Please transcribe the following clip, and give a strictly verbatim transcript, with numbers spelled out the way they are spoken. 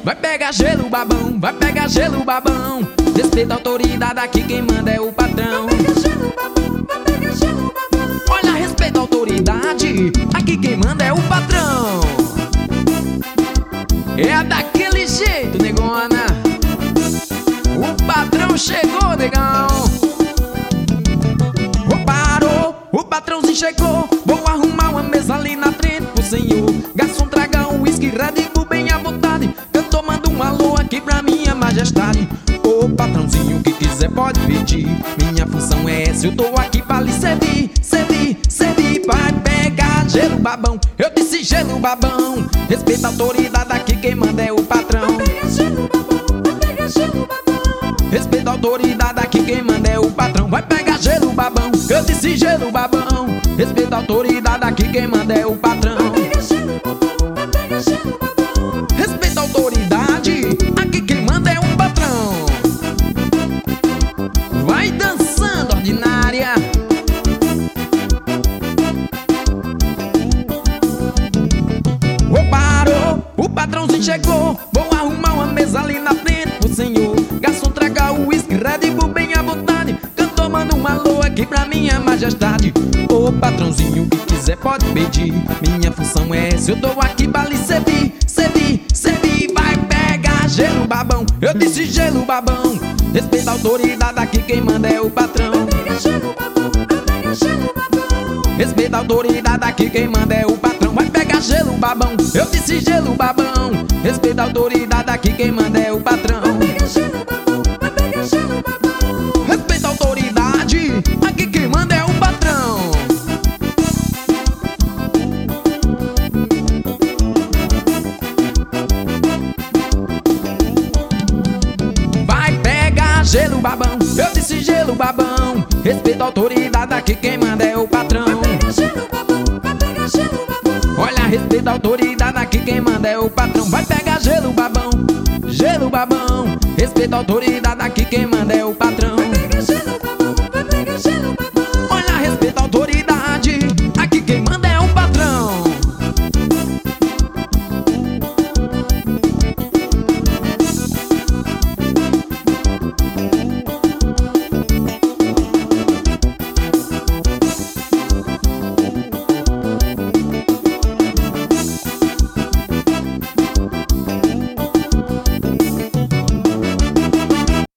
vai pegar gelo, babão, vai pegar gelo, babão. Respeita a autoridade, aqui quem manda é o patrão. Vai pegar gelo, babão, vai pegar gelo, babão. Olha, respeita a autoridade, aqui quem manda é o patrão. É daquele jeito, negona. O patrão chegou, negão. Oh, parou, o patrãozinho chegou. Vou arrumar uma mesa ali na frente pro senhor. Garçom, traga um whisky, Red Bull bem à vontade. Eu tô mandando um alô aqui pra minha majestade. Ô oh, patrãozinho, o que quiser pode pedir. Minha função é essa, eu tô aqui pra lhe servir. Servir, servir, vai pegar gelo, babão. Eu disse gelo, babão. Respeita a autoridade, aqui quem manda é o patrão. Vai pegar gelo, babão, vai pegar gelo, babão. Respeita a autoridade, aqui quem manda é o patrão. Vai pegar gelo, babão. Eu disse gelo, babão. Respeita a autoridade, aqui quem manda é o patrão. Vai pegar gelo, babão, vai pegar gelo, babão. Respeita a autoridade, aqui quem manda é o patrão. Vai dançando, ordinária. Oh, parou, o patrãozinho chegou. Vou arrumar uma mesa ali na frente pro senhor. Garçom, traga o whisky, Red Bull bem à vontade. Cantor, manda um alô aqui pra minha majestade. Ô oh, patrãozinho, o que quiser pode pedir. Minha função é essa, eu tô aqui pra lhe servir. Servir, servir, vai pegar gelo, babão. Eu disse gelo, babão. Respeita a autoridade, aqui quem manda é o patrão. Vai pegar gelo, babão, vai pegar gelo, babão. Respeita a autoridade, aqui quem manda é o patrão. Vai pegar gelo, babão. Eu disse gelo, babão. Respeita a autoridade, aqui quem manda é o patrão. Vai pegar gelo, babão, vai pegar gelo, babão. Respeita a autoridade, aqui quem manda é o patrão. Vai pegar gelo, babão. Eu disse gelo, babão. Respeita a autoridade, aqui quem manda é o patrão. Vai pegar gelo, babão, vai pegar gelo, babão. Olha, respeita a autoridade, aqui quem manda é o patrão. Vai pegar gelo, babão. Gelo, babão. Respeita a autoridade, aqui quem manda é o patrão.